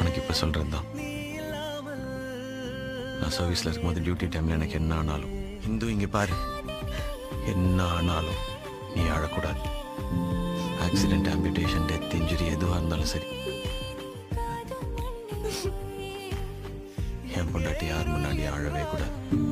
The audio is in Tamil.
உனக்கு இப்போ சொல்கிறது தான். நான் சர்வீஸில் இருக்கும்போது டியூட்டி டைமில் எனக்கு என்ன ஆனாலும், இந்து இங்கே பாரு, என்ன ஆனாலும் நீ அழக்கூடாது. ஆக்சிடென்ட், ஆம்பியூட்டேஷன், டெத், இன்ஜுரி எதுவாக இருந்தாலும் சரி, என் பொண்டாட்டி யார் முன்னாடி அழவே கூடாது.